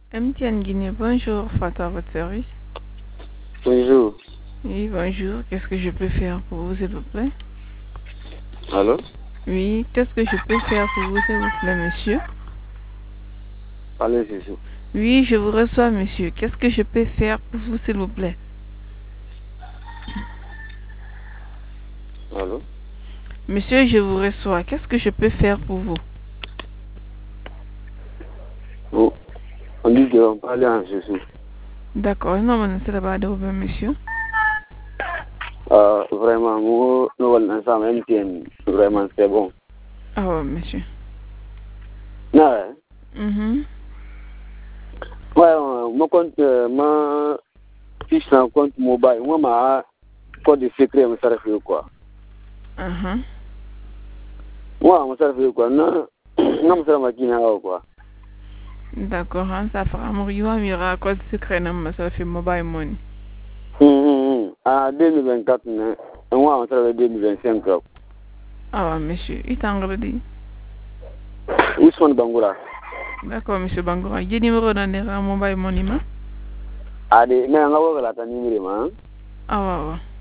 MTN Guinée, bonjour, Fata, votre service. Bonjour. Oui, bonjour, qu'est-ce que je peux faire pour vous, s'il vous plaît? Allô? Oui, qu'est-ce que je peux faire pour vous, s'il vous plaît, monsieur? Allez, Jésus. Oui, je vous reçois, monsieur. Qu'est-ce que je peux faire pour vous, s'il vous plaît? Allô? Monsieur, je vous reçois. Qu'est-ce que je peux faire pour vous? Bon, on dit qu'on parle en Jésus. D'accord, non, mais c'est là-bas de vous, monsieur. Vraiment, nous allons ensemble MTN. Vraiment, c'est bon. Ah ouais, monsieur. Non, hein? Ouais, mon compte, ma fiche en compte mobile, moi, ma code de secret, me sert quoi? Moi, me sert quoi? Non, non, me sert ma guinée quoi? D'accord, hein, ça fera mourir, il y aura code secret, non, ça fait mobile money. En 2024, moi, on sert 2025. Ah ouais, monsieur, il t'a dit. Ousmane Bangoura. D'accord, monsieur Bangoura. Il y a numéro dans mobile money, ma? Allez, mais on va voir la numéro, hein? Ah ouais, ouais.